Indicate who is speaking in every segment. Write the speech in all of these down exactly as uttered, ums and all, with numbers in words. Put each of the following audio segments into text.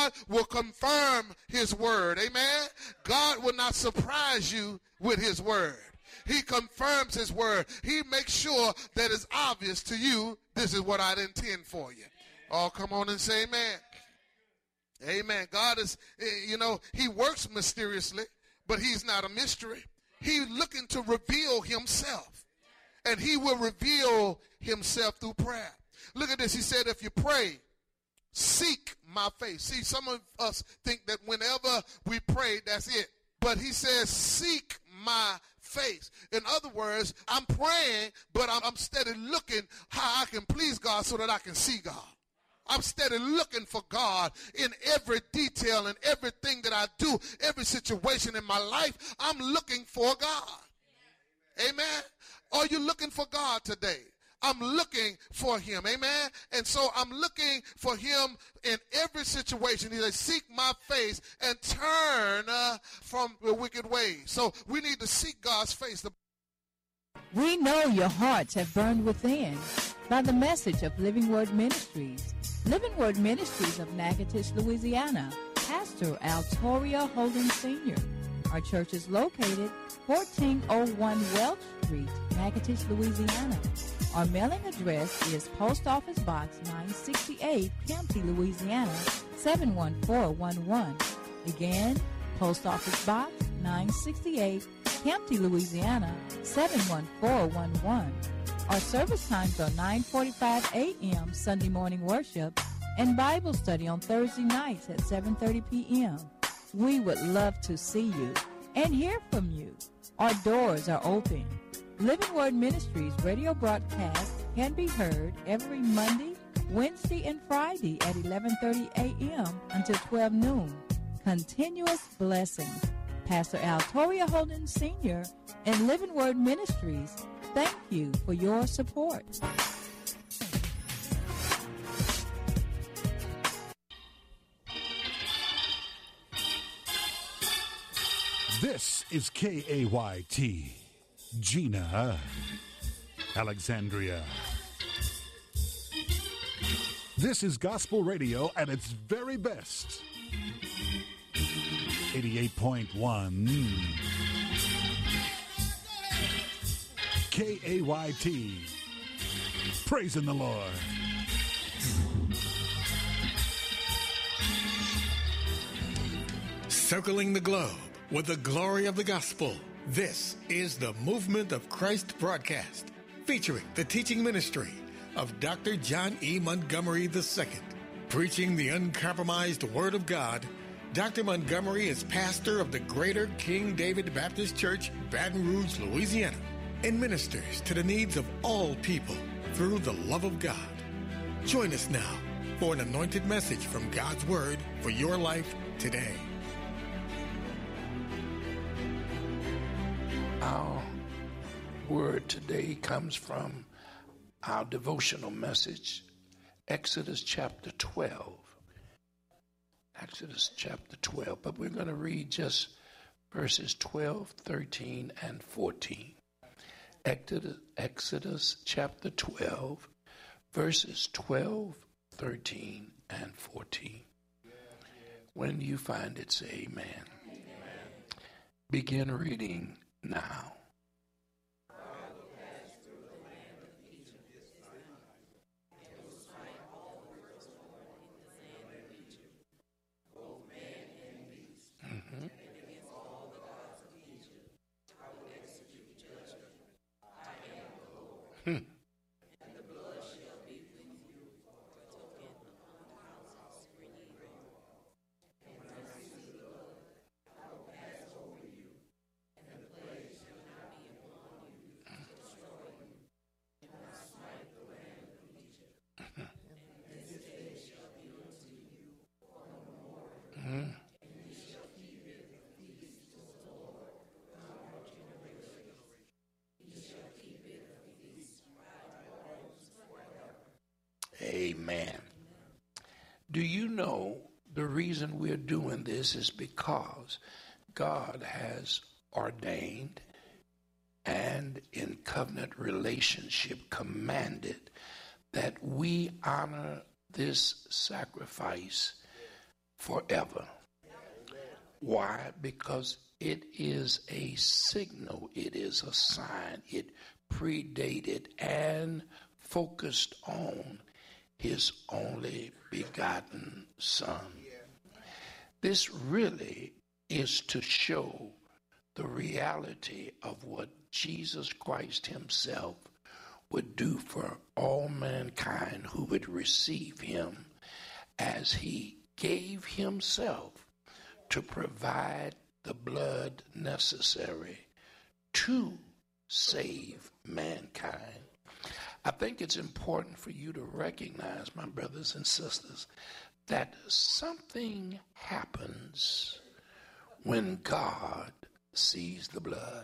Speaker 1: God will confirm his word. Amen. God will not surprise you with his word. He confirms his word. He makes sure that it's obvious to you, this is what I intend for you. Oh, come on and say amen. Amen. God is, you know, he works mysteriously, but he's not a mystery. He's looking to reveal himself. And he will reveal himself through prayer. Look at this. He said, if you pray, seek my face. See, some of us think that whenever we pray, that's it. But he says, seek my face. In other words, I'm praying, but I'm, I'm steady looking how I can please God so that I can see God. I'm steady looking for God in every detail and everything that I do, every situation in my life. I'm looking for God. Amen. Are you looking for God today? I'm looking for him. Amen. And so I'm looking for him in every situation. He says, seek my face and turn uh, from the wicked ways. So we need to seek God's face.
Speaker 2: We know your hearts have burned within by the message of Living Word Ministries. Living Word Ministries of Natchitoches, Louisiana. Pastor Altoria Holden Senior Our church is located fourteen oh one Welch Street, Natchitoches, Louisiana. Our mailing address is Post Office Box nine sixty-eight, Campty, Louisiana, seven one four one one. Again, Post Office Box nine sixty-eight, Campty, Louisiana, seven one four one one. Our service times are nine forty-five a.m. Sunday morning worship and Bible study on Thursday nights at seven thirty p.m. We would love to see you and hear from you. Our doors are open. Living Word Ministries radio broadcast can be heard every Monday, Wednesday, and Friday at eleven thirty a.m. until twelve noon. Continuous blessings. Pastor Altoria Holden Senior and Living Word Ministries, thank you for your support.
Speaker 3: This is K A Y T, Gina, Alexandria. This is gospel radio at its very best. eighty-eight point one K A Y T, praising the Lord.
Speaker 4: Circling the globe with the glory of the gospel. This is the Movement of Christ broadcast, featuring the teaching ministry of Doctor John E. Montgomery the Second. Preaching the uncompromised Word of God, Doctor Montgomery is pastor of the Greater King David Baptist Church, Baton Rouge, Louisiana, and ministers to the needs of all people through the love of God. Join us now for an anointed message from God's Word for your life today.
Speaker 5: Our word today comes from our devotional message, Exodus chapter twelve. Exodus chapter twelve, but we're going to read just verses twelve, thirteen, and fourteen. Exodus, Exodus chapter twelve, verses twelve, thirteen, and fourteen. When you find it, say amen. Amen. Begin reading now. Hmm. And the blood shall be with you for a token upon the houses where ye live. And when I see the blood, I will pass over you, and the plague shall not be upon you to destroy you. And I smite the land of Egypt. And this day shall be unto you for no more. And ye shall keep it a feast to the Lord from all generations. Ye shall keep it a feast. Amen. Do you know the reason we're doing this is because God has ordained and in covenant relationship commanded that we honor this sacrifice
Speaker 6: forever. Why? Because it is a signal, it is a sign, it predated and focused on his only begotten Son. This really is to show the reality of what Jesus Christ himself would do for all mankind who would receive him, as he gave himself to provide the blood necessary to save mankind. I think it's important for you to recognize, my brothers and sisters, that something happens when God sees the blood.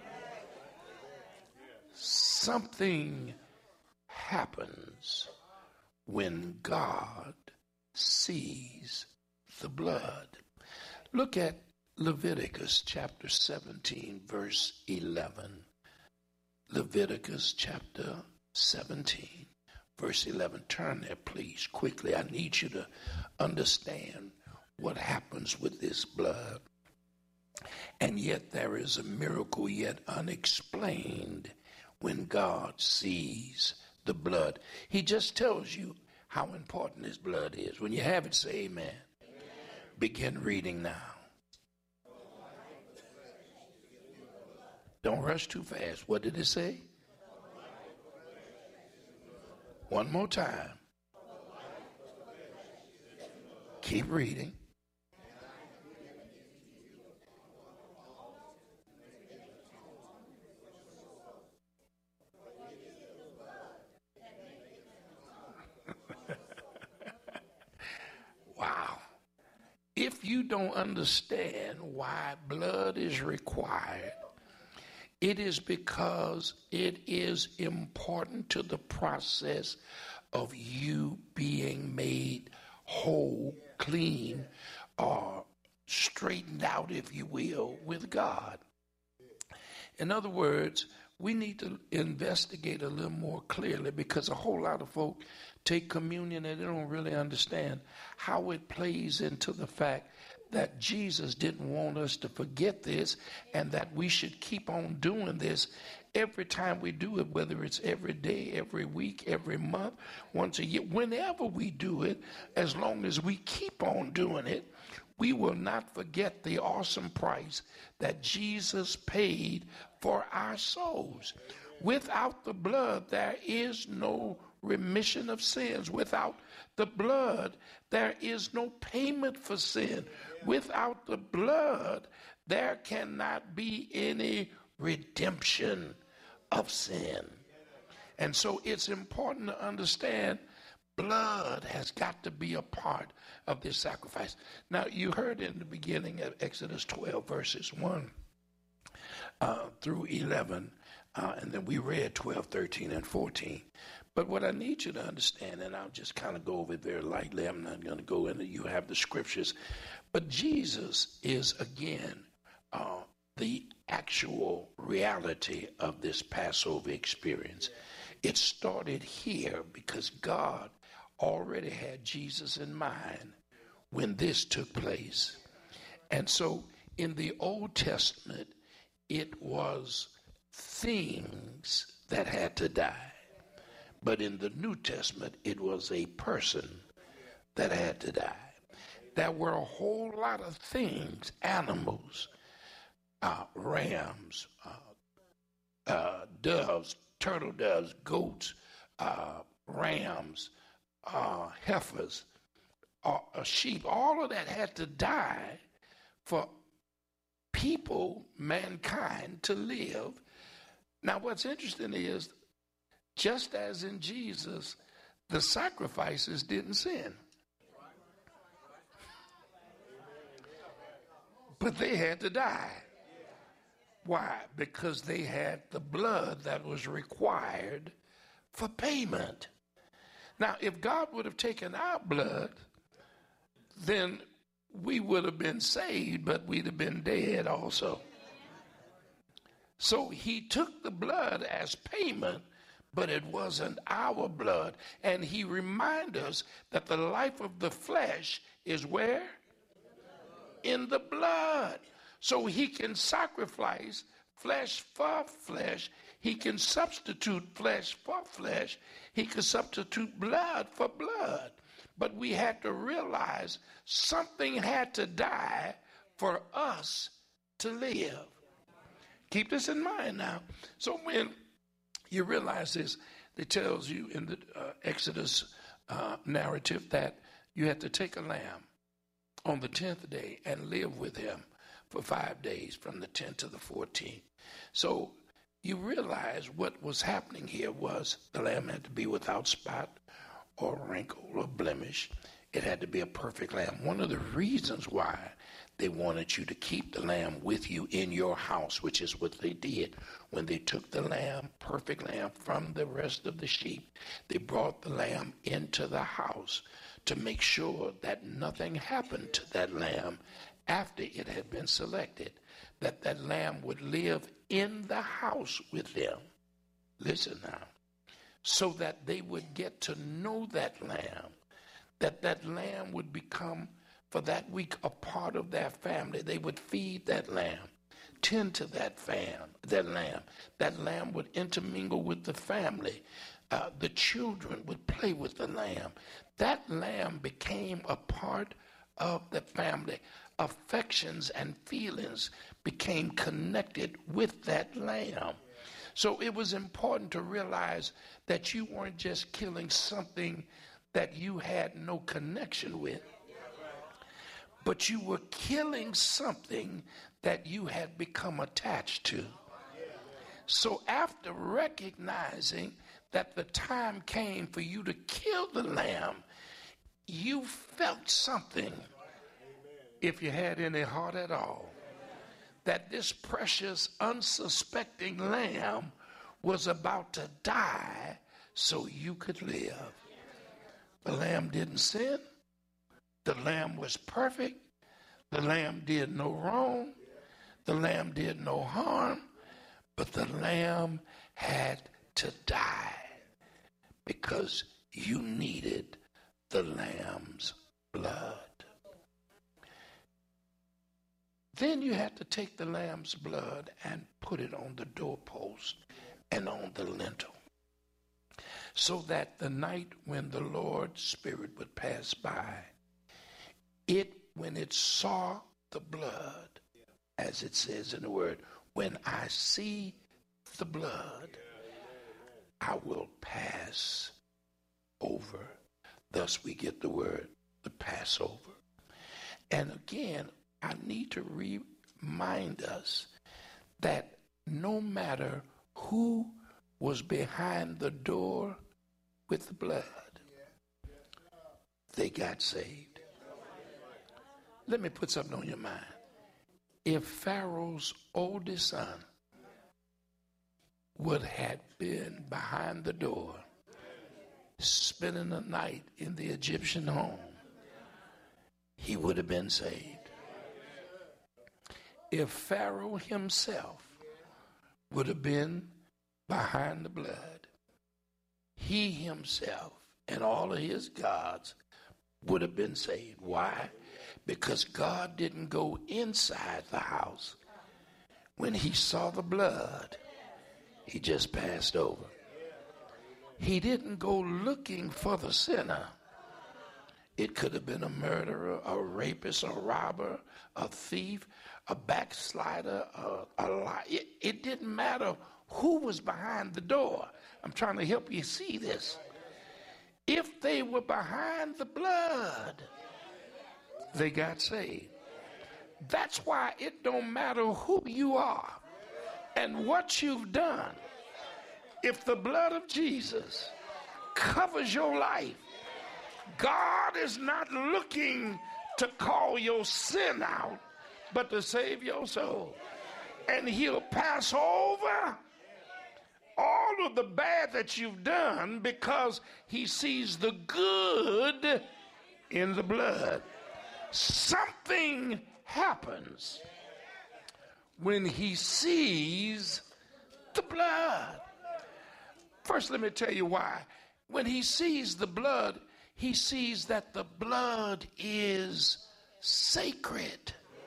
Speaker 6: Something happens when God sees the blood. Look at Leviticus chapter seventeen, verse eleven. Leviticus chapter seventeen, verse eleven. Turn there, please, quickly. I need you to understand what happens with this blood. And yet there is a miracle yet unexplained when God sees the blood. He just tells you how important his blood is. When you have it, say amen. Amen. Begin reading now. Don't rush too fast. What did it say? One more time. Keep reading. Wow. If you don't understand why blood is required, it is because it is important to the process of you being made whole, clean, or straightened out, if you will, with God. In other words, we need to investigate a little more clearly, because a whole lot of folk take communion and they don't really understand how it plays into the fact that Jesus didn't want us to forget this, and that we should keep on doing this every time we do it, whether it's every day, every week, every month, once a year, whenever we do it, as long as we keep on doing it, we will not forget the awesome price that Jesus paid for our souls. Without the blood, there is no remission of sins. Without the blood, there is no payment for sin. Without the blood, there cannot be any redemption of sin. And so it's important to understand blood has got to be a part of this sacrifice. Now, you heard in the beginning of Exodus twelve, verses one uh, through eleven, uh, and then we read twelve, thirteen, and fourteen. But what I need you to understand, and I'll just kind of go over it very lightly, I'm not going to go into, you have the scriptures, but Jesus is, again, uh, the actual reality of this Passover experience. It started here because God already had Jesus in mind when this took place. And so in the Old Testament, it was things that had to die. But in the New Testament, it was a person that had to die. There were a whole lot of things, animals, uh, rams, uh, uh, doves, turtle doves, goats, uh, rams, uh, heifers, uh, sheep. All of that had to die for people, mankind, to live. Now, what's interesting is, just as in Jesus, the sacrifices didn't sin. But they had to die. Why? Because they had the blood that was required for payment. Now, if God would have taken our blood, then we would have been saved, but we'd have been dead also. So he took the blood as payment, but it wasn't our blood. And he reminds us that the life of the flesh is where? in the blood. So he can sacrifice flesh for flesh. He can substitute flesh for flesh. He can substitute blood for blood. But we had to realize something had to die for us to live. Keep this in mind now. So when you realize this, it tells you in the uh, Exodus uh, narrative that you had to take a lamb on the tenth day and live with him for five days from the tenth to the fourteenth. So you realize what was happening here was the lamb had to be without spot or wrinkle or blemish. It had to be a perfect lamb. One of the reasons why they wanted you to keep the lamb with you in your house, which is what they did when they took the lamb, perfect lamb, from the rest of the sheep. They brought the lamb into the house to make sure that nothing happened to that lamb after it had been selected, that that lamb would live in the house with them. Listen now. So that they would get to know that lamb, that that lamb would become, for that week, a part of their family. They would feed that lamb, tend to that fam, that lamb. That lamb would intermingle with the family. Uh, the children would play with the lamb. That lamb became a part of the family. Affections and feelings became connected with that lamb. So it was important to realize that you weren't just killing something that you had no connection with, but you were killing something that you had become attached to. So after recognizing that the time came for you to kill the lamb, you felt something, if you had any heart at all, that this precious, unsuspecting lamb was about to die so you could live. The lamb didn't sin. The lamb was perfect. The lamb did no wrong. The lamb did no harm. But the lamb had to die because you needed the lamb's blood. Then you had to take the lamb's blood and put it on the doorpost and on the lintel, so that the night when the Lord's Spirit would pass by, it, when it saw the blood, as it says in the word, when I see the blood, I will pass over. Thus we get the word, the Passover. And again, I need to remind us that no matter who was behind the door with the blood, they got saved. Let me put something on your mind. If Pharaoh's oldest son would have been behind the door, spending the night in the Egyptian home, he would have been saved. If Pharaoh himself would have been behind the blood, he himself and all of his gods would have been saved. Why? Because God didn't go inside the house. When he saw the blood, he just passed over. He didn't go looking for the sinner. It could have been a murderer, a rapist, a robber, a thief, a backslider, a, a lie. It, it didn't matter who was behind the door. I'm trying to help you see this. If they were behind the blood, they got saved. That's why it don't matter who you are and what you've done. If the blood of Jesus covers your life, God is not looking to call your sin out, but to save your soul. And he'll pass over all of the bad that you've done because he sees the good in the blood. Something happens when he sees the blood. First, let me tell you why. When he sees the blood, he sees that the blood is sacred.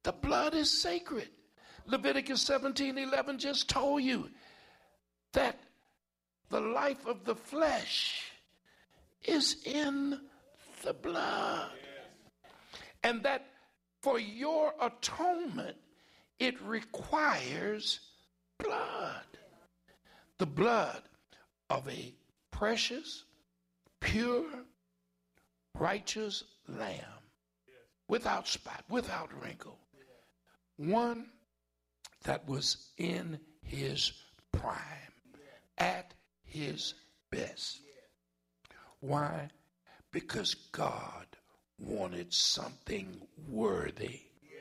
Speaker 6: The blood is sacred. Leviticus seventeen eleven just told you that the life of the flesh is in the blood. And that for your atonement, it requires blood. The blood of a precious, pure, righteous lamb, without spot, without wrinkle. One that was in his prime, at his best. Why? Because God wanted something worthy,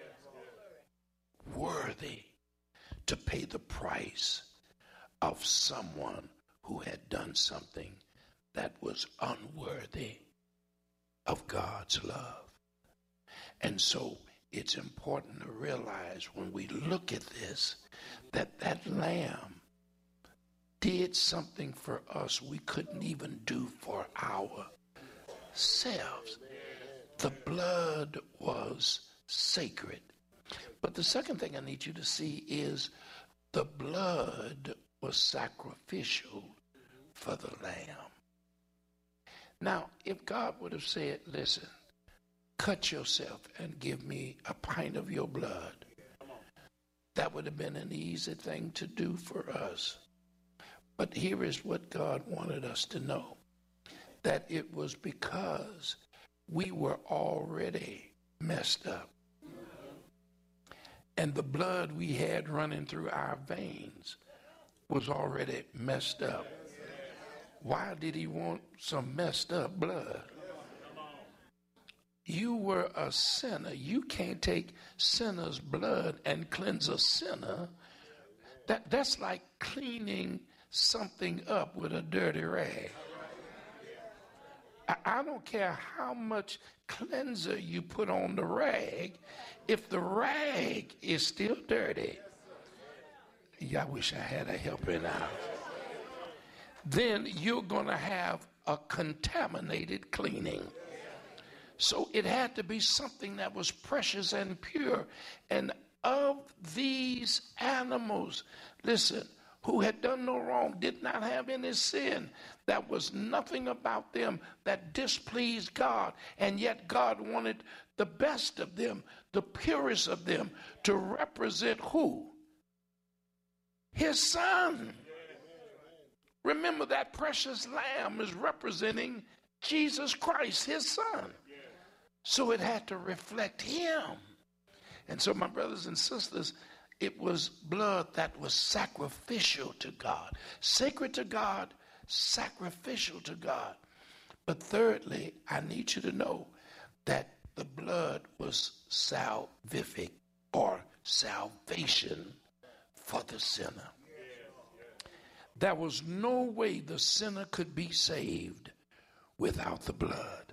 Speaker 6: worthy to pay the price of someone who had done something that was unworthy of God's love. And so it's important to realize when we look at this, that that lamb did something for us we couldn't even do for ourselves. The blood was sacred. But the second thing I need you to see is the blood was sacrificial for the lamb. Now, if God would have said, listen, cut yourself and give me a pint of your blood, that would have been an easy thing to do for us. But here is what God wanted us to know, that it was because we were already messed up. And the blood we had running through our veins was already messed up. Why did he want some messed up blood? You were a sinner. You can't take sinner's blood and cleanse a sinner. That, that's like cleaning something up with a dirty rag. I, I don't care how much cleanser you put on the rag, if the rag is still dirty. Yeah, I wish I had a helping out. Then you're going to have a contaminated cleaning. So it had to be something that was precious and pure. And of these animals, listen, who had done no wrong, did not have any sin, there was nothing about them that displeased God. And yet God wanted the best of them, the purest of them, to represent who? His son. Remember, that precious lamb is representing Jesus Christ, his son. So it had to reflect him. And so, my brothers and sisters, it was blood that was sacrificial to God. Sacred to God, sacrificial to God. But thirdly, I need you to know that the blood was salvific, or salvation for the sinner. There was no way the sinner could be saved without the blood.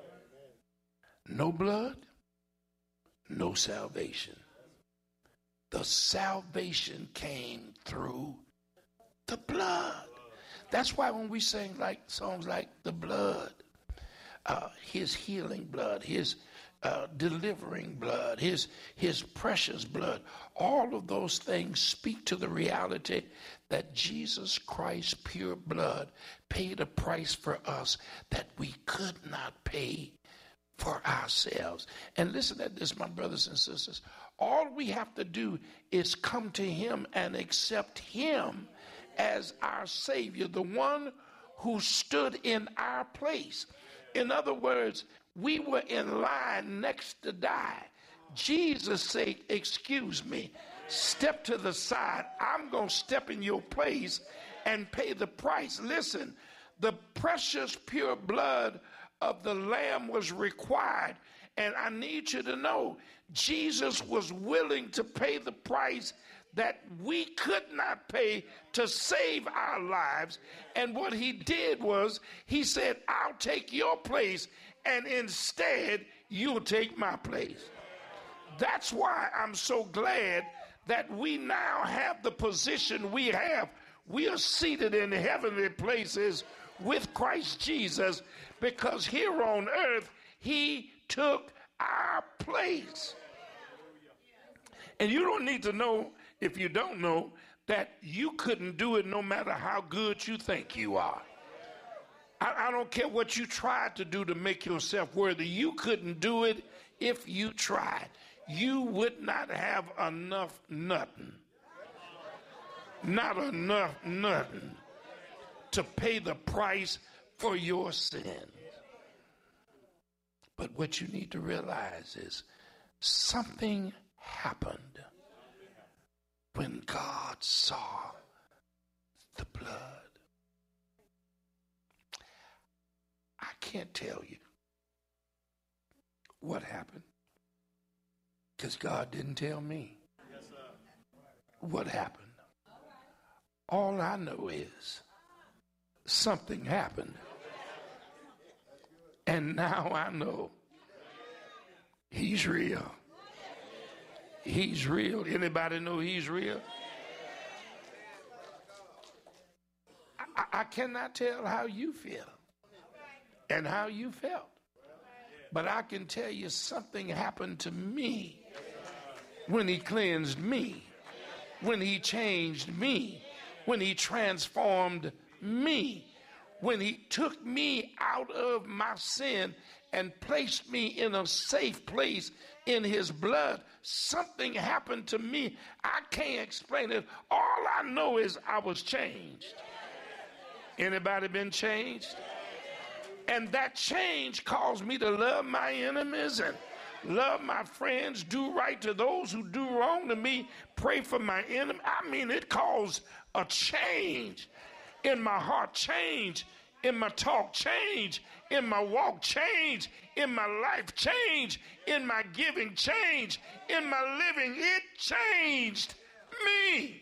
Speaker 6: No blood, no salvation. The salvation came through the blood. That's why when we sing like songs like The Blood, uh, his healing blood, his uh, delivering blood, his, his precious blood, all of those things speak to the reality that Jesus Christ's pure blood paid a price for us that we could not pay for ourselves. And listen to this, my brothers and sisters. All we have to do is come to him and accept him as our Savior, the one who stood in our place. In other words, we were in line next to die. Jesus said, excuse me, step to the side. I'm going to step in your place and pay the price. Listen, the precious pure blood of the Lamb was required. And I need you to know, Jesus was willing to pay the price that we could not pay to save our lives. And what he did was, he said, I'll take your place, and instead, you'll take my place. That's why I'm so glad that we now have the position we have. We are seated in heavenly places with Christ Jesus, because here on earth, he took our place. And you don't need to know, if you don't know, that you couldn't do it no matter how good you think you are. I, I don't care what you tried to do to make yourself worthy. You couldn't do it if you tried. You would not have enough nothing. Not enough nothing to pay the price for your sins. But what you need to realize is something happened when God saw the blood. I can't tell you what happened because God didn't tell me what happened. All I know is something happened. And now I know he's real. He's real. Anybody know he's real? I, I cannot tell how you feel and how you felt. But I can tell you something happened to me when he cleansed me, when he changed me, when he transformed me, when he took me out of my sin and placed me in a safe place in his blood. Something happened to me. I can't explain it. All I know is I was changed. Anybody been changed? And that change caused me to love my enemies and love my friends, do right to those who do wrong to me, pray for my enemy. I mean, it caused a change in my heart, change in my talk, change in my walk, change in my life, change in my giving, change in my living. It changed me.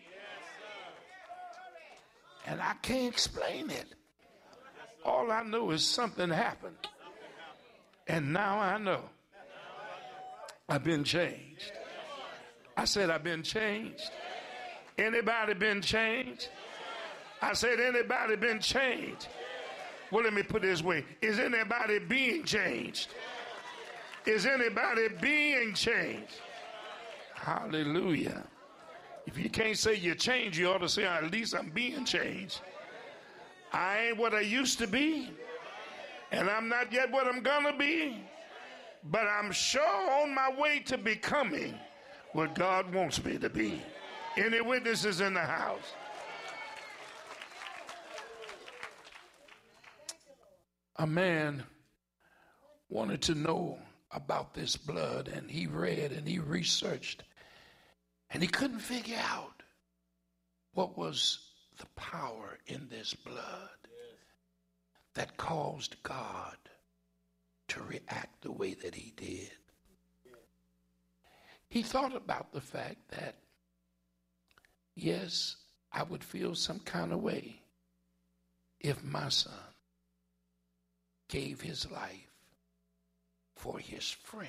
Speaker 6: And I can't explain it. All I know is something happened. And now I know I've been changed. I said I've been changed. Anybody been changed? I said anybody been changed? Well, let me put it this way. Is anybody being changed? Is anybody being changed? Hallelujah. If you can't say you're changed, you ought to say, at least I'm being changed. I ain't what I used to be, and I'm not yet what I'm gonna be, but I'm sure on my way to becoming what God wants me to be. Any witnesses in the house? A man wanted to know about this blood, and he read and he researched, and he couldn't figure out what was the power in this blood that caused God to react the way that he did. He thought about the fact that, yes, I would feel some kind of way if my son gave his life for his friend.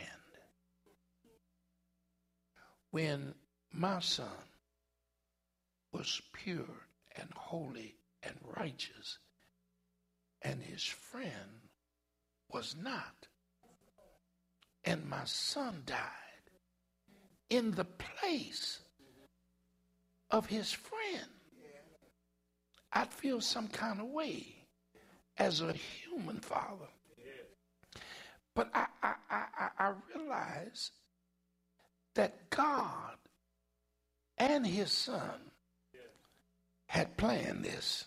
Speaker 6: When my son was pure and holy and righteous, and his friend was not, and my son died in the place of his friend, I'd feel some kind of way as a human father. But I, I, I, I realize that God and his son had planned this.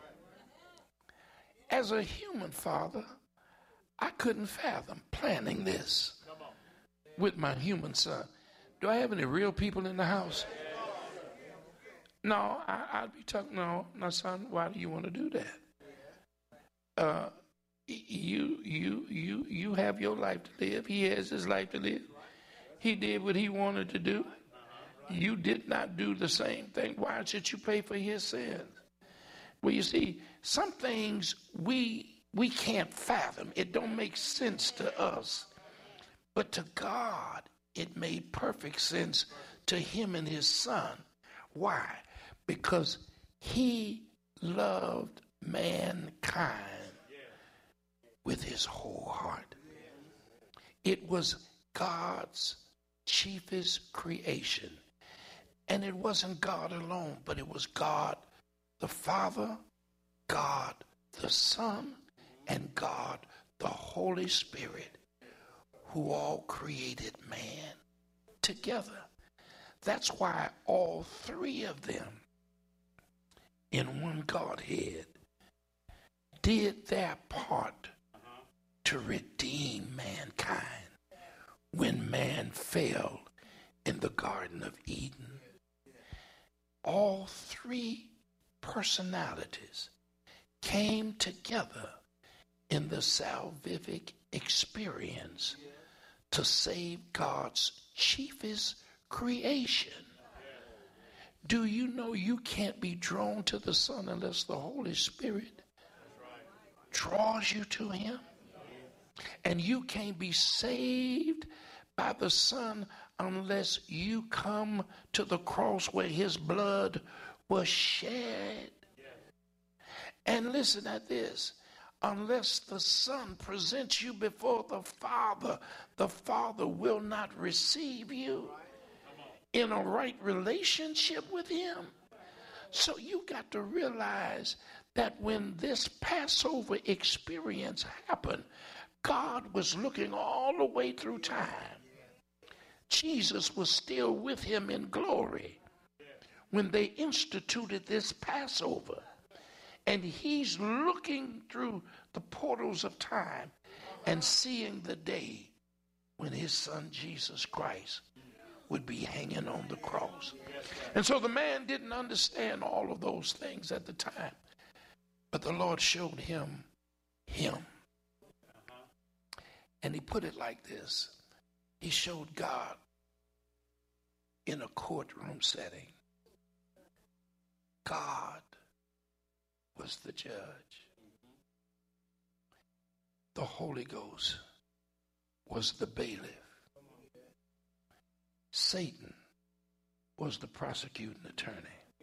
Speaker 6: As a human father, I couldn't fathom planning this with my human son. Do I have any real people in the house? No, I, I'd be talking, no, no, son, why do you want to do that? Uh, you, you, you, you have your life to live. He has his life to live. He did what he wanted to do. You did not do the same thing. Why should you pay for his sins? Well, you see, some things we we can't fathom. It don't make sense to us. But to God, it made perfect sense to him and his son. Why? Because he loved mankind with his whole heart. It was God's chiefest creation. And it wasn't God alone, but it was God the Father, God the Son, and God the Holy Spirit, who all created man together. That's why all three of them in one Godhead did their part to redeem mankind when man fell in the Garden of Eden. All three personalities came together in the salvific experience to save God's chiefest creation. Do you know you can't be drawn to the Son unless the Holy Spirit draws you to him? And you can't be saved by the Son unless you come to the cross where his blood was shed. And listen at this. Unless the Son presents you before the Father, the Father will not receive you in a right relationship with him. So you got to realize that when this Passover experience happened, God was looking all the way through time. Jesus was still with him in glory when they instituted this Passover. And he's looking through the portals of time and seeing the day when his son Jesus Christ would be hanging on the cross. And so the man didn't understand all of those things at the time. But the Lord showed him him. And he put it like this. He showed God in a courtroom setting. God was the judge. The Holy Ghost was the bailiff. Satan was the prosecuting attorney.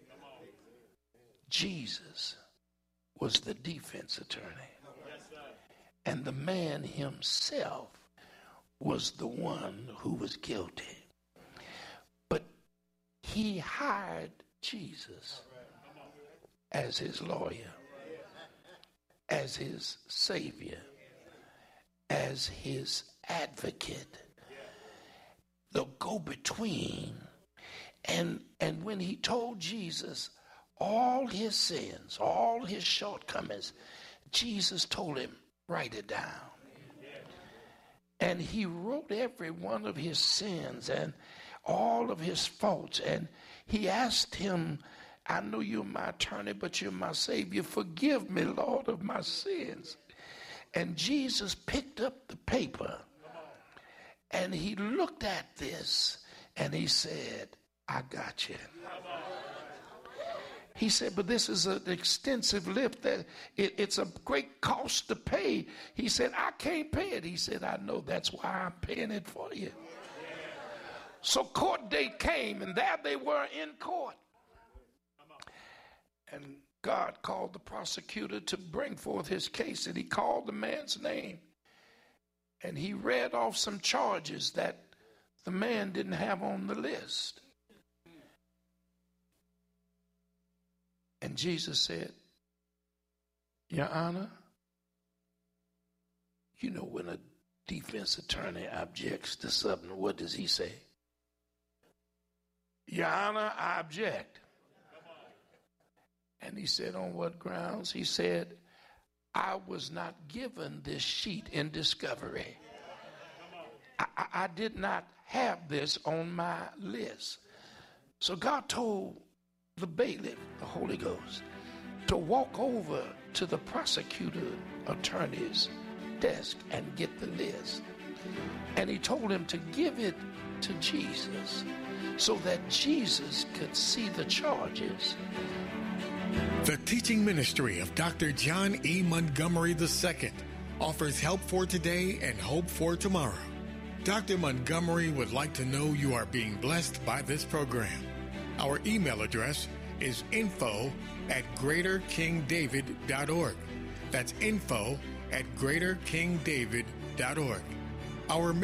Speaker 6: Jesus was the defense attorney. And the man himself was the one who was guilty. But he hired Jesus as his lawyer, as his savior, as his advocate, the go-between. And, and when he told Jesus all his sins, all his shortcomings, Jesus told him, write it down. And he wrote every one of his sins and all of his faults. And he asked him, I know you're my attorney, but you're my savior. Forgive me, Lord, of my sins. And Jesus picked up the paper and he looked at this and he said, I got you. He said, but this is an extensive lift that it, it's a great cost to pay. He said, I can't pay it. He said, I know, that's why I'm paying it for you. So court date came and there they were in court. And God called the prosecutor to bring forth his case, and he called the man's name. And he read off some charges that the man didn't have on the list. And Jesus said, Your Honor, you know when a defense attorney objects to something, what does he say? Your Honor, I object. And he said, on what grounds? He said, I was not given this sheet in discovery. I, I, I did not have this on my list. So God told the bailiff, the Holy Ghost, to walk over to the prosecutor attorney's desk and get the list. And he told him to give it to Jesus so that Jesus could see the charges.
Speaker 4: The teaching ministry of Doctor John E. Montgomery the Second offers help for today and hope for tomorrow. Doctor Montgomery would like to know you are being blessed by this program. Our email address is info at greater king david dot org. That's info at greater king david dot org. Our